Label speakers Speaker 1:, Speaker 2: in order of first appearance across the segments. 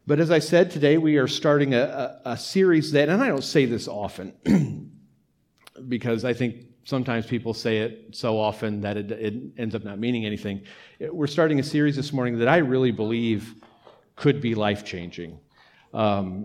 Speaker 1: But as I said, today we are starting a series that, and I don't say this often, because I think sometimes people say it so often that it ends up not meaning anything. We're starting a series this morning that I really believe could be life-changing, called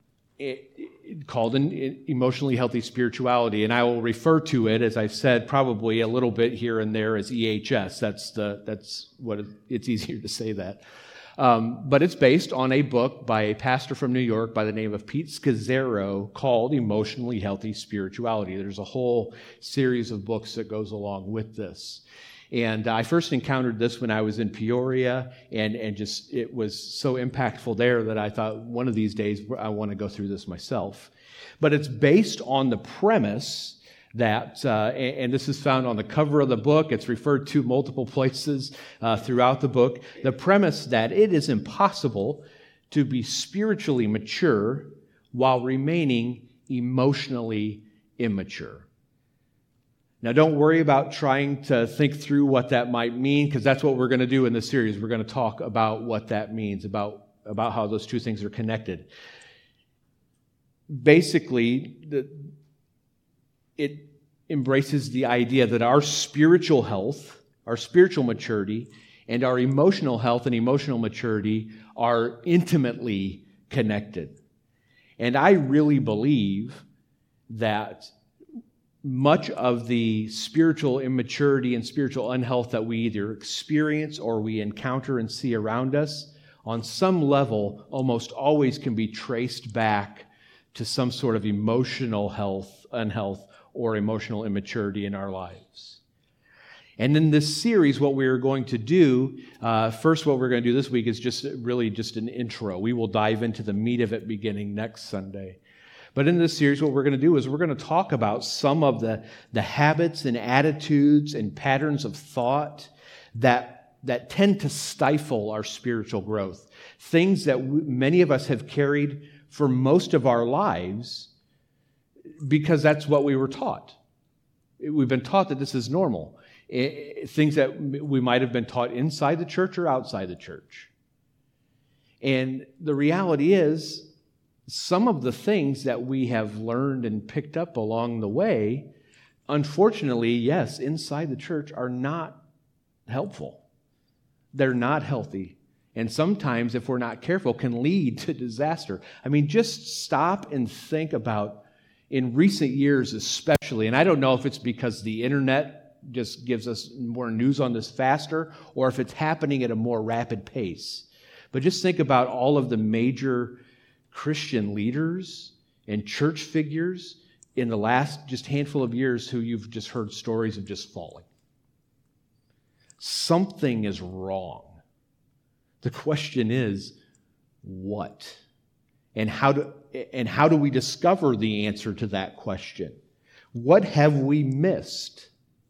Speaker 1: Emotionally Healthy Spirituality. And I will refer to it, as I've said, probably a little bit here and there as EHS. That's what it's easier to say that. But it's based on a book by a pastor from New York by the name of Pete Scazzero called Emotionally Healthy Spirituality. There's a whole series of books that goes along with this. And I first encountered this when I was in Peoria, and just it was so impactful there that I thought one of these days I want to go through this myself. But it's based on the premise that, and this is found on the cover of the book, it's referred to multiple places throughout the book, the premise that it is impossible to be spiritually mature while remaining emotionally immature. Now, don't worry about trying to think through what that might mean, because that's what we're going to do in this series. We're going to talk about what that means, about how those two things are connected. Basically, it embraces the idea that our spiritual health, our spiritual maturity, and our emotional health and emotional maturity are intimately connected. And I really believe that much of the spiritual immaturity and spiritual unhealth that we either experience or we encounter and see around us, on some level, almost always can be traced back to some sort of emotional unhealth, or emotional immaturity in our lives. And in this series, what we're going to do, first what we're going to do this week is just an intro. We will dive into the meat of it beginning next Sunday. But in this series, what we're going to do is we're going to talk about some of the habits and attitudes and patterns of thought that tend to stifle our spiritual growth. Things that many of us have carried for most of our lives, because that's what we were taught. We've been taught that this is normal. Things that we might have been taught inside the church or outside the church. And the reality is, some of the things that we have learned and picked up along the way, unfortunately, yes, inside the church are not helpful. They're not healthy. And sometimes, if we're not careful, can lead to disaster. I mean, just stop and think about, in recent years especially, and I don't know if it's because the internet just gives us more news on this faster, or if it's happening at a more rapid pace. But just think about all of the major Christian leaders and church figures in the last just handful of years who you've just heard stories of just falling. Something is wrong. The question is, what? And how do we discover the answer to that question? What have we missed?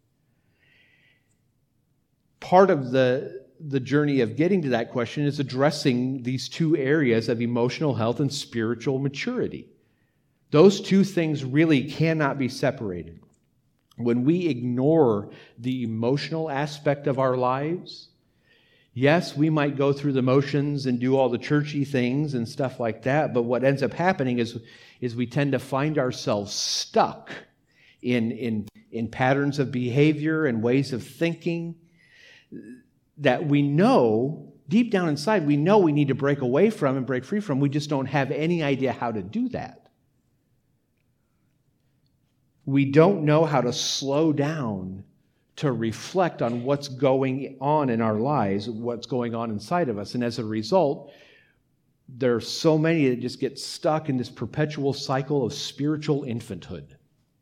Speaker 1: Part of the journey of getting to that question is addressing these two areas of emotional health and spiritual maturity. Those two things really cannot be separated. When we ignore the emotional aspect of our lives, yes, we might go through the motions and do all the churchy things and stuff like that, but what ends up happening is we tend to find ourselves stuck in patterns of behavior and ways of thinking that we know, deep down inside, we know we need to break away from and break free from. We just don't have any idea how to do that. We don't know how to slow down to reflect on what's going on in our lives, what's going on inside of us. And as a result, there are so many that just get stuck in this perpetual cycle of spiritual infanthood.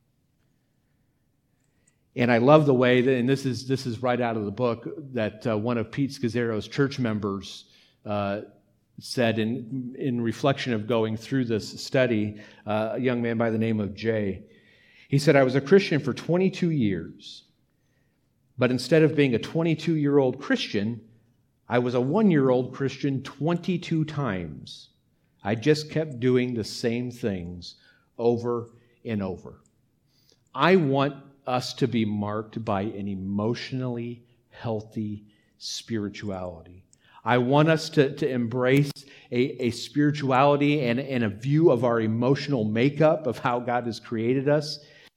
Speaker 1: And I love the way that, and this is right out of the book, that one of Pete Scazzero's church members said in reflection of going through this study, a young man by the name of Jay. He said, "I was a Christian for 22 years, but instead of being a 22-year-old Christian, I was a 1-year-old Christian 22 times. I just kept doing the same things over and over." I want us to be marked by an emotionally healthy spirituality. I want us to embrace a spirituality and a view of our emotional makeup of how God has created us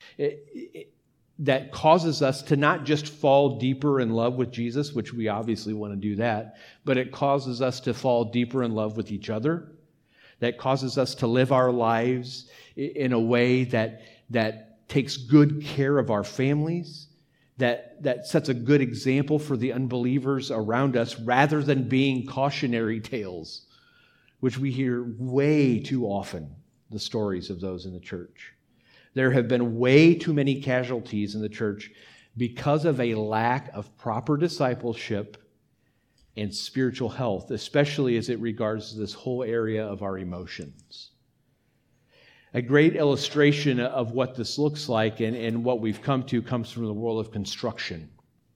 Speaker 1: that causes us to not just fall deeper in love with Jesus, which we obviously want to do that, but it causes us to fall deeper in love with each other, that causes us to live our lives in a way that takes good care of our families, that sets a good example for the unbelievers around us, rather than being cautionary tales, which we hear way too often, the stories of those in the church. There have been way too many casualties in the church because of a lack of proper discipleship and spiritual health, especially as it regards this whole area of our emotions. A great illustration of what this looks like and what we've come to comes from the world of construction.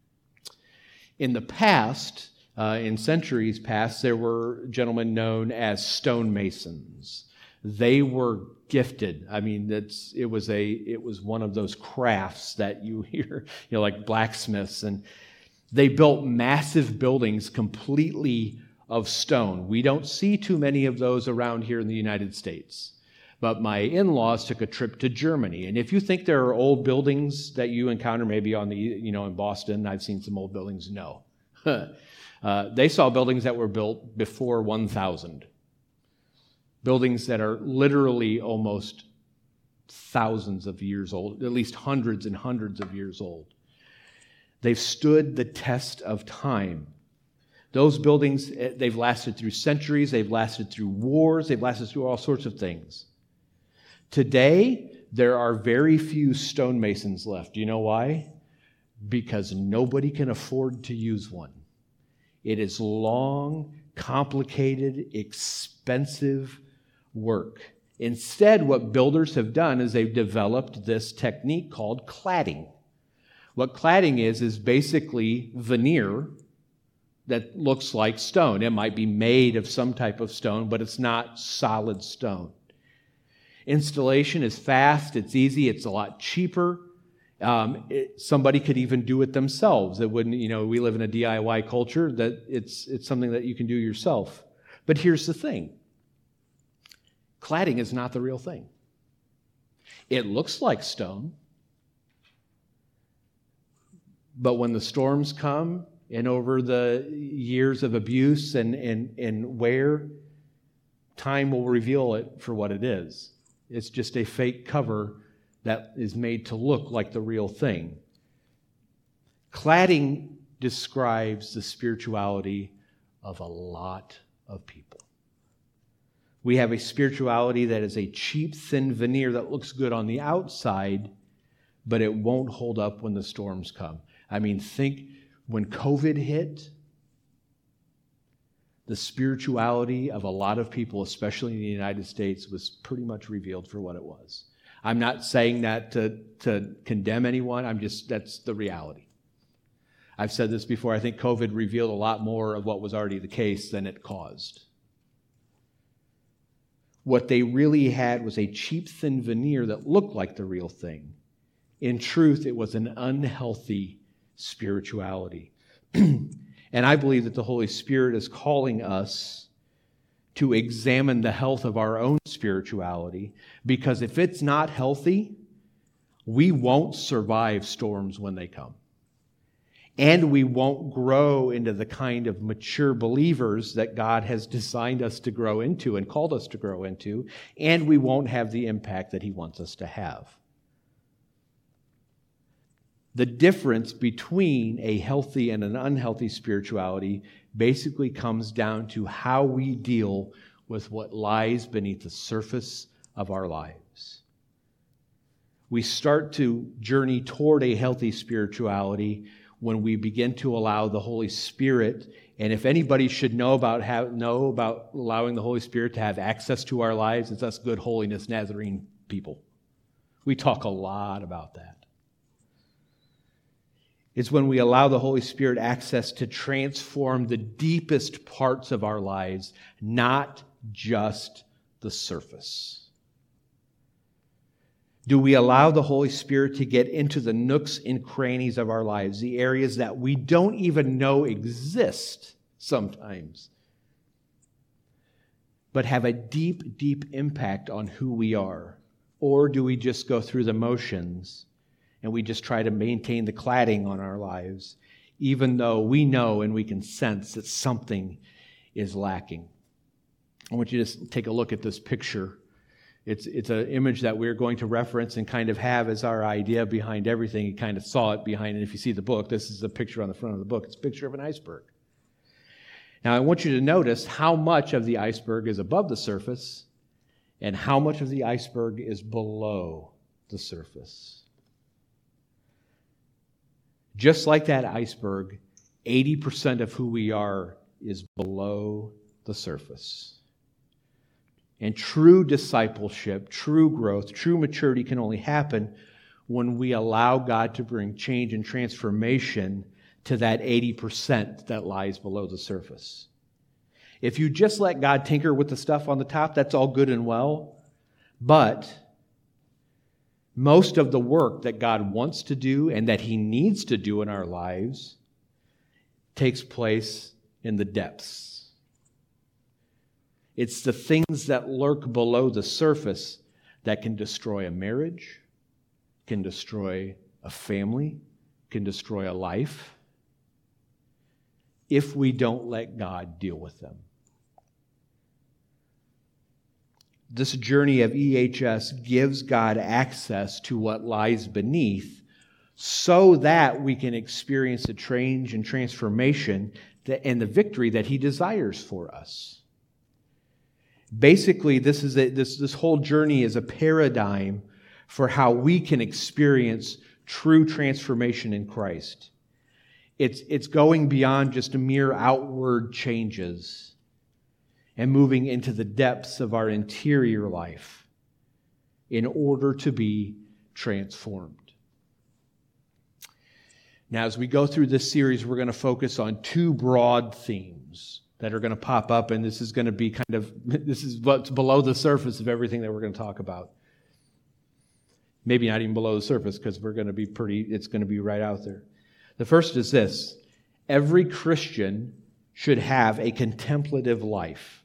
Speaker 1: In the past, in centuries past, there were gentlemen known as stonemasons. They were gifted. I mean, it was one of those crafts that you hear, like blacksmiths, and they built massive buildings completely of stone. We don't see too many of those around here in the United States. But my in-laws took a trip to Germany, and if you think there are old buildings that you encounter, maybe in Boston, I've seen some old buildings. No, they saw buildings that were built before 1000. Buildings that are literally almost thousands of years old, at least hundreds and hundreds of years old. They've stood the test of time. Those buildings, they've lasted through centuries, they've lasted through wars, they've lasted through all sorts of things. Today, there are very few stonemasons left. Do you know why? Because nobody can afford to use one. It is long, complicated, expensive work. Instead, what builders have done is they've developed this technique called cladding. What cladding is basically veneer that looks like stone. It might be made of some type of stone, but it's not solid stone. Installation is fast, it's easy, it's a lot cheaper. Somebody could even do it themselves. It wouldn't, we live in a DIY culture that it's something that you can do yourself. But here's the thing. Cladding is not the real thing. It looks like stone, but when the storms come and over the years of abuse and wear, time will reveal it for what it is. It's just a fake cover that is made to look like the real thing. Cladding describes the spirituality of a lot of people. We have a spirituality that is a cheap, thin veneer that looks good on the outside, but it won't hold up when the storms come. I mean, think when COVID hit, the spirituality of a lot of people, especially in the United States, was pretty much revealed for what it was. I'm not saying that to condemn anyone. That's the reality. I've said this before. I think COVID revealed a lot more of what was already the case than it caused. What they really had was a cheap, thin veneer that looked like the real thing. In truth, it was an unhealthy spirituality. And I believe that the Holy Spirit is calling us to examine the health of our own spirituality, because if it's not healthy, we won't survive storms when they come. And we won't grow into the kind of mature believers that God has designed us to grow into and called us to grow into, and we won't have the impact that He wants us to have. The difference between a healthy and an unhealthy spirituality basically comes down to how we deal with what lies beneath the surface of our lives. We start to journey toward a healthy spirituality when we begin to allow the Holy Spirit, and if anybody should know about allowing the Holy Spirit to have access to our lives, it's us good holiness Nazarene people. We talk a lot about that. It's when we allow the Holy Spirit access to transform the deepest parts of our lives, not just the surface. Do we allow the Holy Spirit to get into the nooks and crannies of our lives, the areas that we don't even know exist, sometimes, but have a deep, deep impact on who we are? Or do we just go through the motions and we just try to maintain the cladding on our lives, even though we know and we can sense that something is lacking? I want you to just take a look at this picture. It's an image that we're going to reference and kind of have as our idea behind everything. You kind of saw it behind it. If you see the book, this is a picture on the front of the book. It's a picture of an iceberg. Now, I want you to notice how much of the iceberg is above the surface and how much of the iceberg is below the surface. Just like that iceberg, 80% of who we are is below the surface. And true discipleship, true growth, true maturity can only happen when we allow God to bring change and transformation to that 80% that lies below the surface. If you just let God tinker with the stuff on the top, that's all good and well. But most of the work that God wants to do and that He needs to do in our lives takes place in the depths. It's the things that lurk below the surface that can destroy a marriage, can destroy a family, can destroy a life, if we don't let God deal with them. This journey of EHS gives God access to what lies beneath so that we can experience the change and transformation and the victory that He desires for us. Basically, this whole journey is a paradigm for how we can experience true transformation in Christ. It's going beyond just mere outward changes and moving into the depths of our interior life in order to be transformed. Now, as we go through this series, we're going to focus on two broad themes that are going to pop up, and this is going to be this is what's below the surface of everything that we're going to talk about. Maybe not even below the surface, because it's going to be right out there. The first is this: every Christian should have a contemplative life.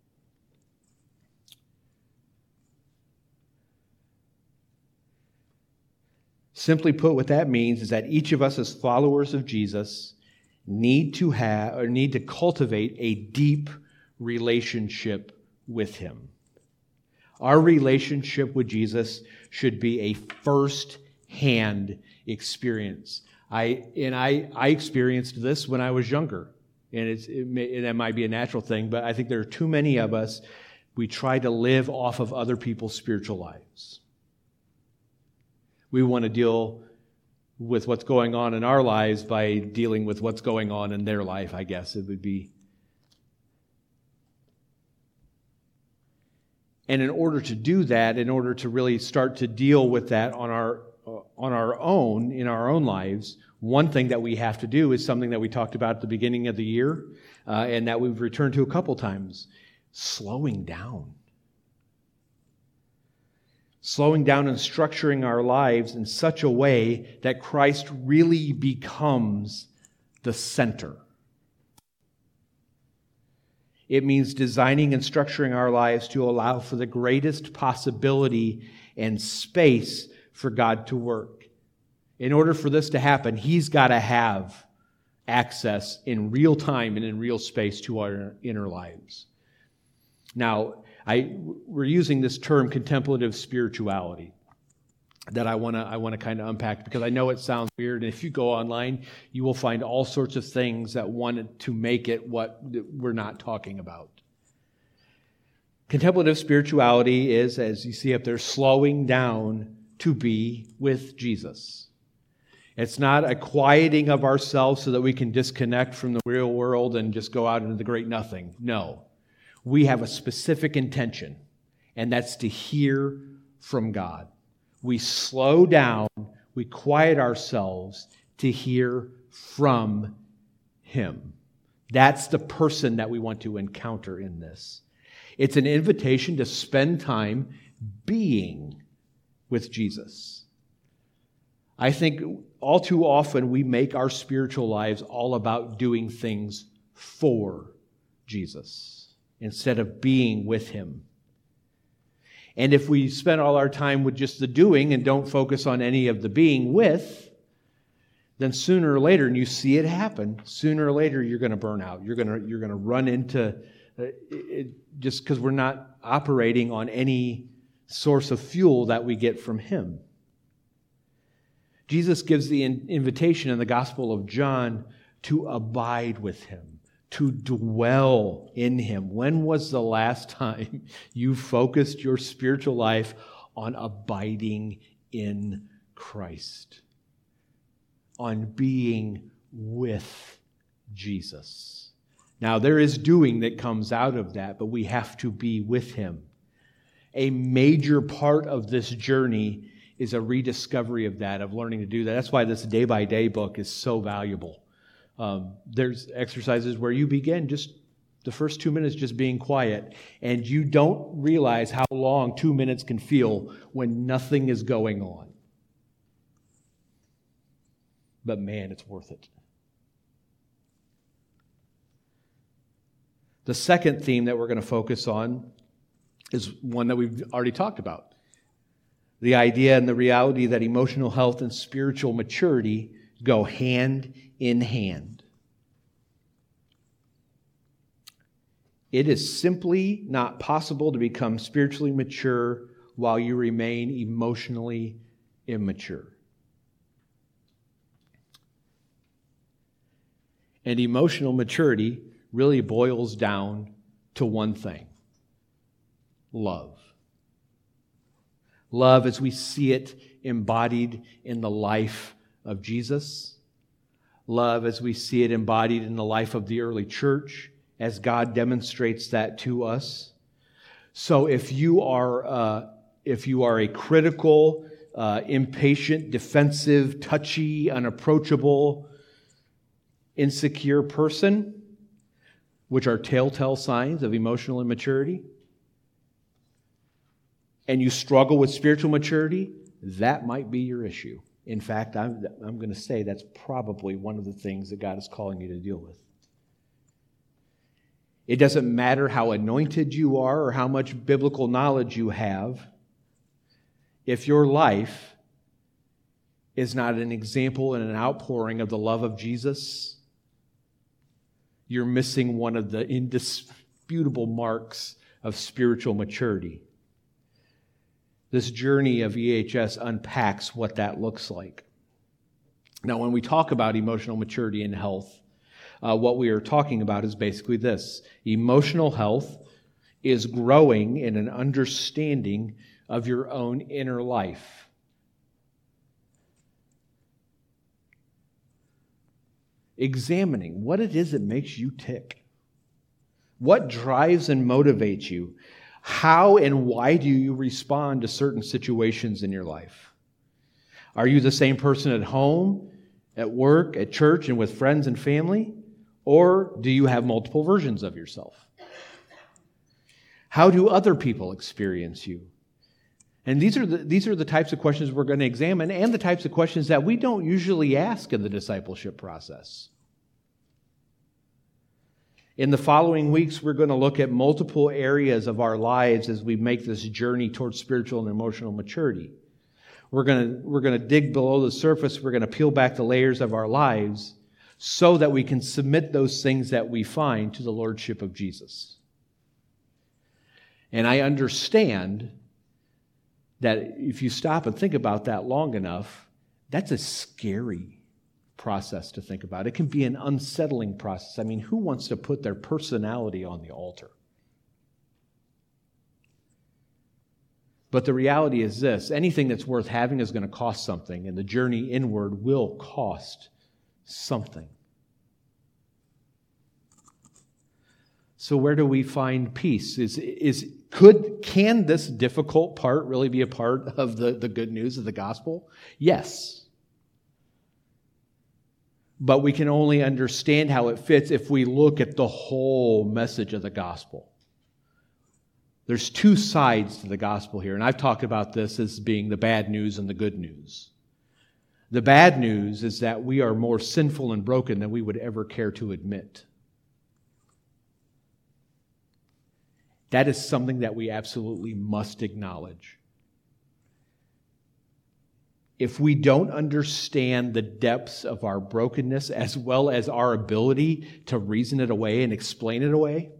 Speaker 1: Simply put, what that means is that each of us as followers of Jesus need to cultivate a deep relationship with Him. Our relationship with Jesus should be a first-hand experience. I experienced this when I was younger, and that might be a natural thing, but I think there are too many of us. We try to live off of other people's spiritual lives. We want to deal with what's going on in our lives by dealing with what's going on in their life, I guess it would be. And in order to do that, in order to really start to deal with that on our own, in our own lives, one thing that we have to do is something that we talked about at the beginning of the year, and that we've returned to a couple times: slowing down. Slowing down and structuring our lives in such a way that Christ really becomes the center. It means designing and structuring our lives to allow for the greatest possibility and space for God to work. In order for this to happen, He's got to have access in real time and in real space to our inner lives. Now, we're using this term contemplative spirituality that I want to kind of unpack, because I know it sounds weird, and if you go online, you will find all sorts of things that want to make it what we're not talking about. Contemplative spirituality is, as you see up there, slowing down to be with Jesus. It's not a quieting of ourselves so that we can disconnect from the real world and just go out into the great nothing. No. We have a specific intention, and that's to hear from God. We slow down, we quiet ourselves to hear from Him. That's the person that we want to encounter in this. It's an invitation to spend time being with Jesus. I think all too often we make our spiritual lives all about doing things for Jesus instead of being with him. And if we spend all our time with just the doing and don't focus on any of the being with, then sooner or later, and you see it happen, sooner or later you're going to burn out. You're going to run into it just because we're not operating on any source of fuel that we get from him. Jesus gives the invitation in the Gospel of John to abide with him, to dwell in him. When was the last time you focused your spiritual life on abiding in Christ? On being with Jesus. Now, there is doing that comes out of that, but we have to be with him. A major part of this journey is a rediscovery of that, of learning to do that. That's why this day-by-day book is so valuable. There's exercises where you begin just the first 2 minutes just being quiet, and you don't realize how long 2 minutes can feel when nothing is going on. But man, it's worth it. The second theme that we're going to focus on is one that we've already talked about. The idea and the reality that emotional health and spiritual maturity go hand in hand. It is simply not possible to become spiritually mature while you remain emotionally immature. And emotional maturity really boils down to one thing: love. Love as we see it embodied in the life of Jesus. Love as we see it embodied in the life of the early church, as God demonstrates that to us. So if you are a critical, impatient, defensive, touchy, unapproachable, insecure person, which are telltale signs of emotional immaturity, and you struggle with spiritual maturity, that might be your issue. In fact, I'm going to say that's probably one of the things that God is calling you to deal with. It doesn't matter how anointed you are or how much biblical knowledge you have. If your life is not an example and an outpouring of the love of Jesus, you're missing one of the indisputable marks of spiritual maturity. This journey of EHS unpacks what that looks like. Now, when we talk about emotional maturity and health, what we are talking about is basically this. Emotional health is growing in an understanding of your own inner life. Examining what it is that makes you tick. What drives and motivates you? How and why do you respond to certain situations in your life? Are you the same person at home, at work, at church, and with friends and family? Or do you have multiple versions of yourself? How do other people experience you? And these are the types of questions we're going to examine, and the types of questions that we don't usually ask in the discipleship process. In the following weeks, we're going to look at multiple areas of our lives as we make this journey towards spiritual and emotional maturity. We're going to dig below the surface. We're going to peel back the layers of our lives so that we can submit those things that we find to the Lordship of Jesus. And I understand that if you stop and think about that long enough, that's a scary process to think about. It can be an unsettling process. I mean, who wants to put their personality on the altar? But the reality is this: anything that's worth having is going to cost something, and the journey inward will cost something. So where do we find peace? Can this difficult part really be a part of the good news of the gospel? Yes. But we can only understand how it fits if we look at the whole message of the gospel. There's two sides to the gospel here, and I've talked about this as being the bad news and the good news. The bad news is that we are more sinful and broken than we would ever care to admit. That is something that we absolutely must acknowledge. If we don't understand the depths of our brokenness as well as our ability to reason it away and explain it away,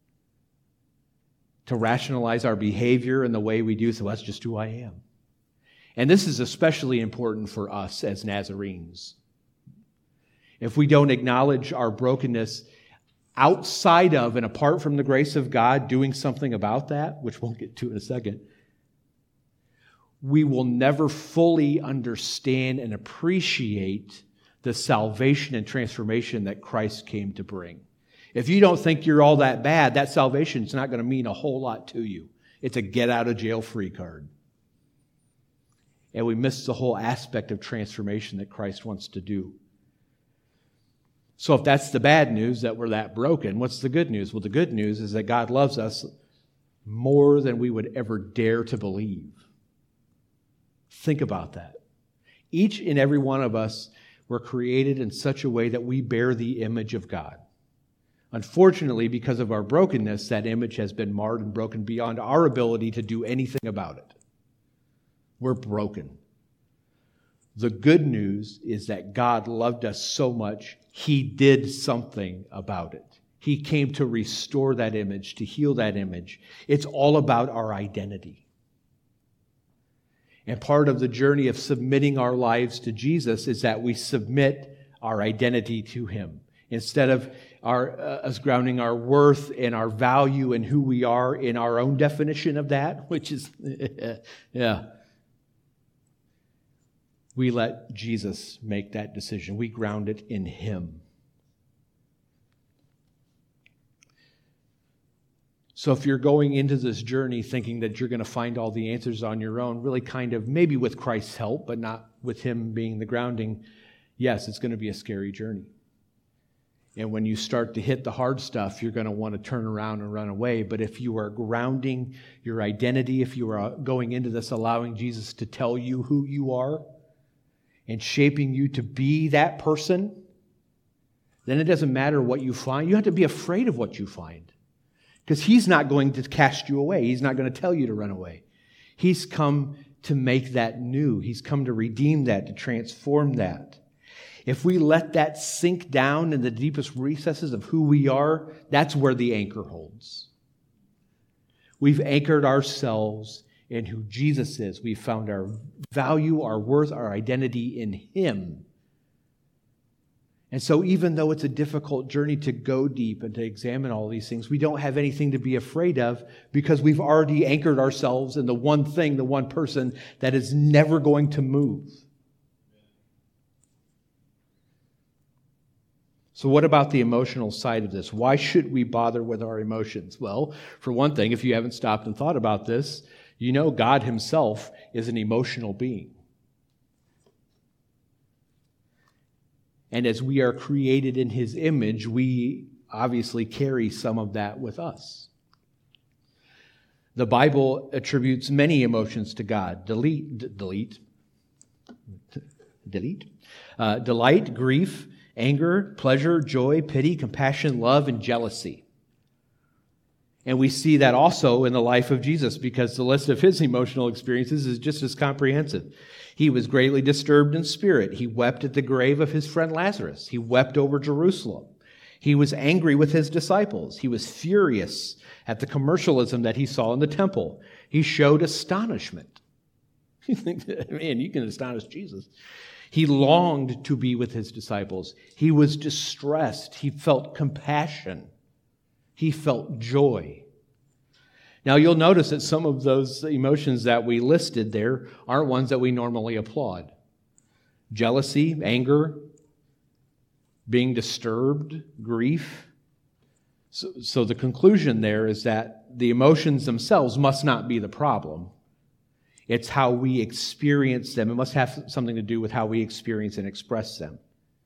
Speaker 1: to rationalize our behavior and the way we do, so that's just who I am. And this is especially important for us as Nazarenes. If we don't acknowledge our brokenness outside of and apart from the grace of God doing something about that, which we'll get to in a second, we will never fully understand and appreciate the salvation and transformation that Christ came to bring. If you don't think you're all that bad, that salvation is not going to mean a whole lot to you. It's a get-out-of-jail-free card. And we miss the whole aspect of transformation that Christ wants to do. So if that's the bad news, that we're that broken, what's the good news? Well, the good news is that God loves us more than we would ever dare to believe. Think about that. Each and every one of us were created in such a way that we bear the image of God. Unfortunately, because of our brokenness, that image has been marred and broken beyond our ability to do anything about it. We're broken. The good news is that God loved us so much, He did something about it. He came to restore that image, to heal that image. It's all about our identity. And part of the journey of submitting our lives to Jesus is that we submit our identity to Him. Instead of us grounding our worth and our value and who we are in our own definition of that, which is, we let Jesus make that decision. We ground it in Him. So if you're going into this journey thinking that you're going to find all the answers on your own, really kind of maybe with Christ's help, but not with Him being the grounding, yes, it's going to be a scary journey. And when you start to hit the hard stuff, you're going to want to turn around and run away. But if you are grounding your identity, if you are going into this allowing Jesus to tell you who you are and shaping you to be that person, then it doesn't matter what you find. You have to be afraid of what you find. Because He's not going to cast you away. He's not going to tell you to run away. He's come to make that new. He's come to redeem that, to transform that. If we let that sink down in the deepest recesses of who we are, that's where the anchor holds. We've anchored ourselves in who Jesus is. We've found our value, our worth, our identity in Him. And so even though it's a difficult journey to go deep and to examine all these things, we don't have anything to be afraid of because we've already anchored ourselves in the one thing, the one person that is never going to move. So what about the emotional side of this? Why should we bother with our emotions? Well, for one thing, if you haven't stopped and thought about this, you know God Himself is an emotional being. And as we are created in His image, we obviously carry some of that with us. The Bible attributes many emotions to God. Delight, grief, anger, pleasure, joy, pity, compassion, love, and jealousy. And we see that also in the life of Jesus because the list of His emotional experiences is just as comprehensive. He was greatly disturbed in spirit. He wept at the grave of His friend Lazarus. He wept over Jerusalem. He was angry with His disciples. He was furious at the commercialism that He saw in the temple. He showed astonishment. You think, man, you can astonish Jesus. He longed to be with His disciples. He was distressed. He felt compassion. He felt joy. Now, you'll notice that some of those emotions that we listed there aren't ones that we normally applaud. Jealousy, anger, being disturbed, grief. So the conclusion there is that the emotions themselves must not be the problem. It's how we experience them. It must have something to do with how we experience and express them.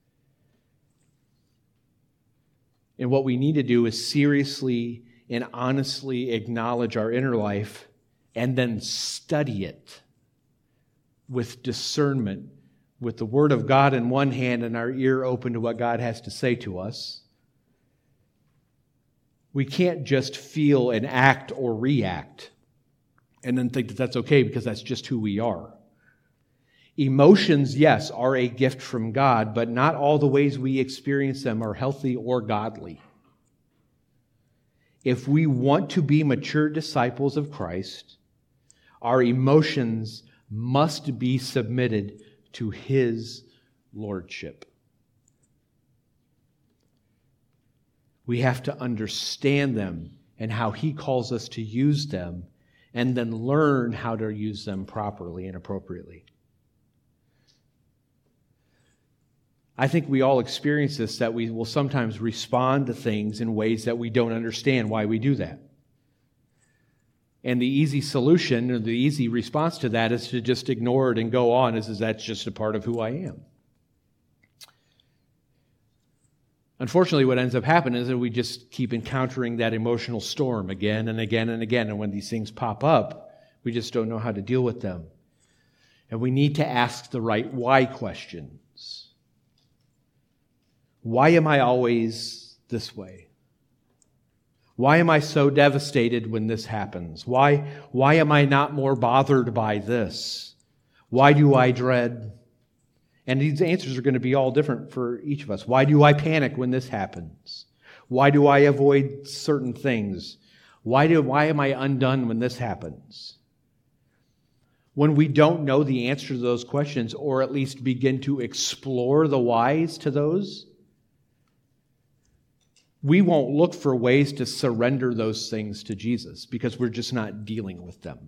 Speaker 1: And what we need to do is seriously and honestly acknowledge our inner life and then study it with discernment, with the Word of God in one hand and our ear open to what God has to say to us. We can't just feel and act or react and then think that that's okay because that's just who we are. Emotions, yes, are a gift from God, but not all the ways we experience them are healthy or godly. If we want to be mature disciples of Christ, our emotions must be submitted to His lordship. We have to understand them and how He calls us to use them, and then learn how to use them properly and appropriately. I think we all experience this, that we will sometimes respond to things in ways that we don't understand why we do that. And the easy solution, or the easy response to that, is to just ignore it and go on, as that's just a part of who I am. Unfortunately, what ends up happening is that we just keep encountering that emotional storm again and again and again. And when these things pop up, we just don't know how to deal with them. And we need to ask the right why questions. Why am I always this way? Why am I so devastated when this happens? Why am I not more bothered by this? Why do I dread? And these answers are going to be all different for each of us. Why do I panic when this happens? Why do I avoid certain things? Why am I undone when this happens? When we don't know the answer to those questions, or at least begin to explore the whys to those, we won't look for ways to surrender those things to Jesus because we're just not dealing with them.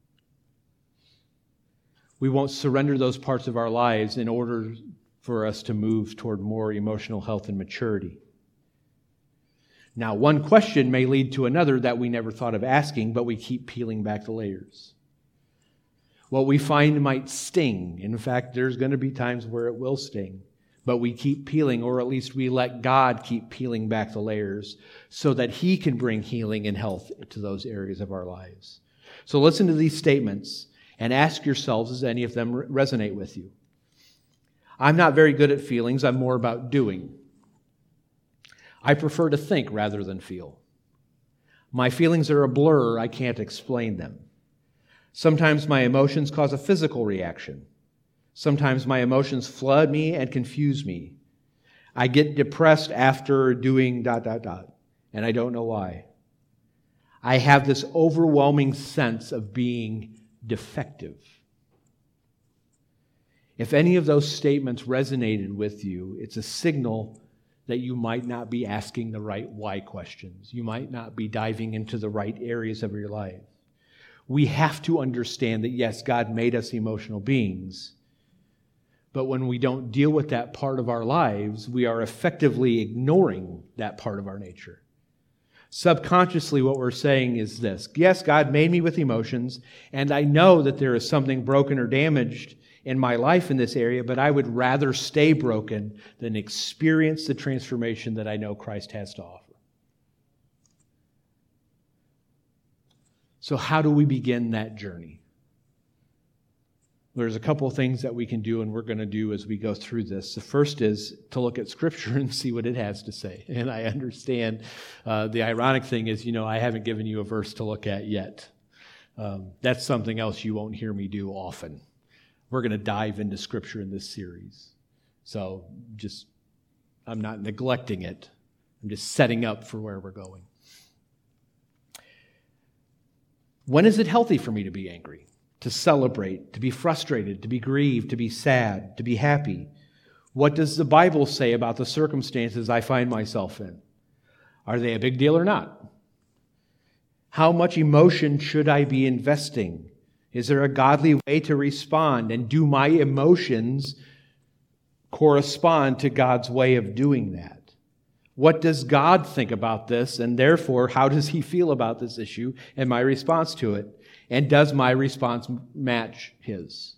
Speaker 1: We won't surrender those parts of our lives in order for us to move toward more emotional health and maturity. Now, one question may lead to another that we never thought of asking, but we keep peeling back the layers. What we find might sting. In fact, there's going to be times where it will sting. But we keep peeling, or at least we let God keep peeling back the layers so that He can bring healing and health to those areas of our lives. So listen to these statements and ask yourselves, does any of them resonate with you? I'm not very good at feelings. I'm more about doing. I prefer to think rather than feel. My feelings are a blur. I can't explain them. Sometimes my emotions cause a physical reaction. Sometimes my emotions flood me and confuse me. I get depressed after doing ... and I don't know why. I have this overwhelming sense of being defective. If any of those statements resonated with you, it's a signal that you might not be asking the right why questions. You might not be diving into the right areas of your life. We have to understand that, yes, God made us emotional beings. But when we don't deal with that part of our lives, we are effectively ignoring that part of our nature. Subconsciously, what we're saying is this: yes, God made me with emotions, and I know that there is something broken or damaged in my life in this area, but I would rather stay broken than experience the transformation that I know Christ has to offer. So how do we begin that journey? There's a couple of things that we can do, and we're going to do as we go through this. The first is to look at Scripture and see what it has to say. And I understand the ironic thing is, I haven't given you a verse to look at yet. That's something else you won't hear me do often. We're going to dive into Scripture in this series. So I'm not neglecting it. I'm just setting up for where we're going. When is it healthy for me to be angry? To celebrate, to be frustrated, to be grieved, to be sad, to be happy? What does the Bible say about the circumstances I find myself in? Are they a big deal or not? How much emotion should I be investing? Is there a godly way to respond? And do my emotions correspond to God's way of doing that? What does God think about this? And therefore, how does He feel about this issue and my response to it? And does my response match His?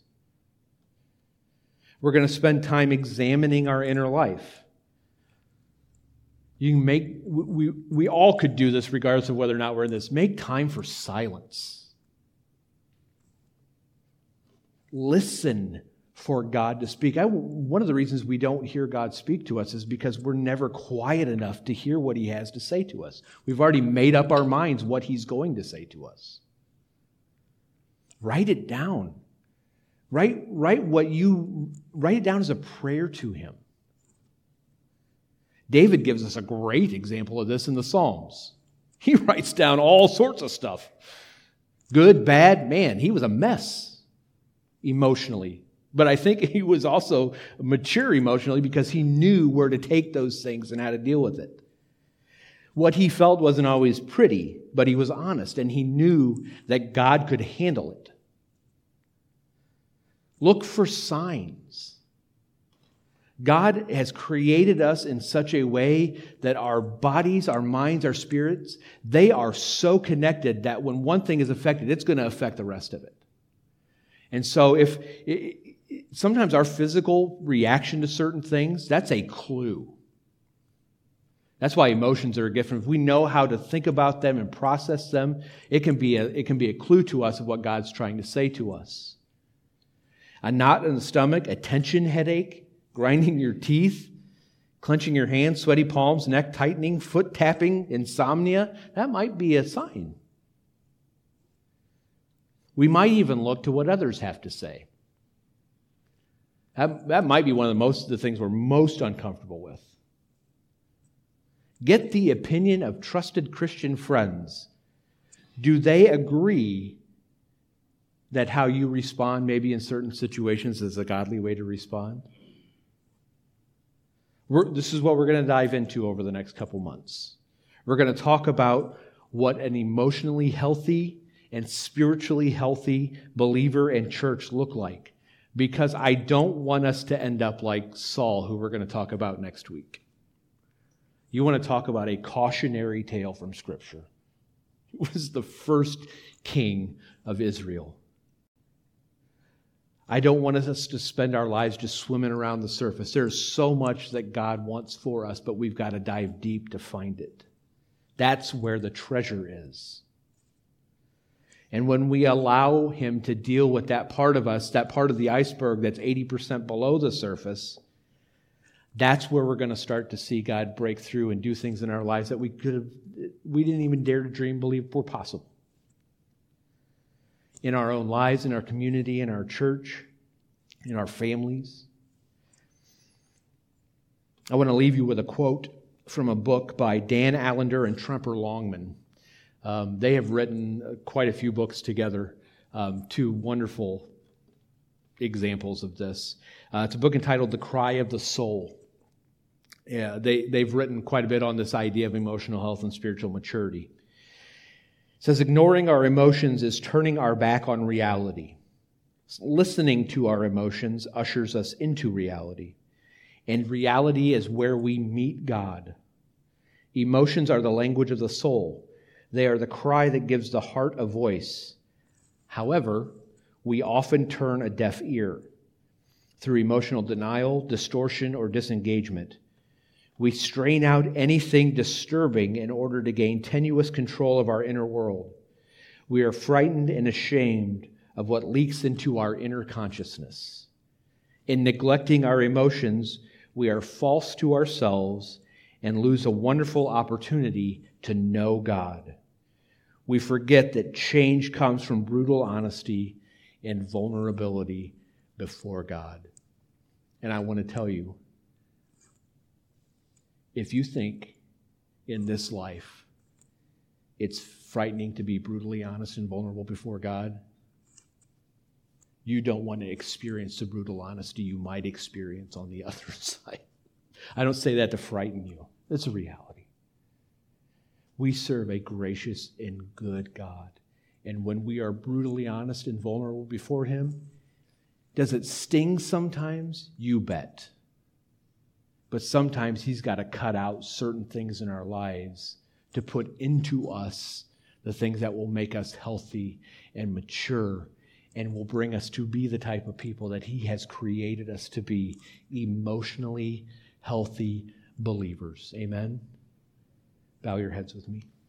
Speaker 1: We're going to spend time examining our inner life. We all could do this regardless of whether or not we're in this. Make time for silence. Listen for God to speak. One of the reasons we don't hear God speak to us is because we're never quiet enough to hear what he has to say to us. We've already made up our minds what he's going to say to us. Write it down. Write it down as a prayer to him. David gives us a great example of this in the Psalms. He writes down all sorts of stuff. Good, bad, man, he was a mess emotionally. But I think he was also mature emotionally because he knew where to take those things and how to deal with it. What he felt wasn't always pretty, but he was honest and he knew that God could handle it. Look for signs. God has created us in such a way that our bodies, our minds, our spirits, they are so connected that when one thing is affected, it's going to affect the rest of it. And so sometimes our physical reaction to certain things, that's a clue. That's why emotions are a gift. If we know how to think about them and process them, it can be a clue to us of what God's trying to say to us. A knot in the stomach, a tension headache, grinding your teeth, clenching your hands, sweaty palms, neck tightening, foot tapping, insomnia, that might be a sign. We might even look to what others have to say. That might be one of the things we're most uncomfortable with. Get the opinion of trusted Christian friends. Do they agree that how you respond maybe in certain situations is a godly way to respond? This is what we're going to dive into over the next couple months. We're going to talk about what an emotionally healthy and spiritually healthy believer and church look like. Because I don't want us to end up like Saul, who we're going to talk about next week. You want to talk about a cautionary tale from Scripture. He was the first king of Israel. I don't want us to spend our lives just swimming around the surface. There's so much that God wants for us, but we've got to dive deep to find it. That's where the treasure is. And when we allow him to deal with that part of us, that part of the iceberg that's 80% below the surface, that's where we're going to start to see God break through and do things in our lives that we didn't even dare to dream, believe were possible. In our own lives, in our community, in our church, in our families. I want to leave you with a quote from a book by Dan Allender and Tremper Longman. They have written quite a few books together, two wonderful examples of this. It's a book entitled The Cry of the Soul. Yeah, they've written quite a bit on this idea of emotional health and spiritual maturity. It says, ignoring our emotions is turning our back on reality. Listening to our emotions ushers us into reality. And reality is where we meet God. Emotions are the language of the soul. They are the cry that gives the heart a voice. However, we often turn a deaf ear through emotional denial, distortion, or disengagement. We strain out anything disturbing in order to gain tenuous control of our inner world. We are frightened and ashamed of what leaks into our inner consciousness. In neglecting our emotions, we are false to ourselves and lose a wonderful opportunity to know God. We forget that change comes from brutal honesty and vulnerability before God. And I want to tell you, if you think in this life it's frightening to be brutally honest and vulnerable before God, you don't want to experience the brutal honesty you might experience on the other side. I don't say that to frighten you. It's a reality. We serve a gracious and good God. And when we are brutally honest and vulnerable before him, does it sting sometimes? You bet. But sometimes he's got to cut out certain things in our lives to put into us the things that will make us healthy and mature and will bring us to be the type of people that he has created us to be, emotionally healthy believers. Amen? Bow your heads with me.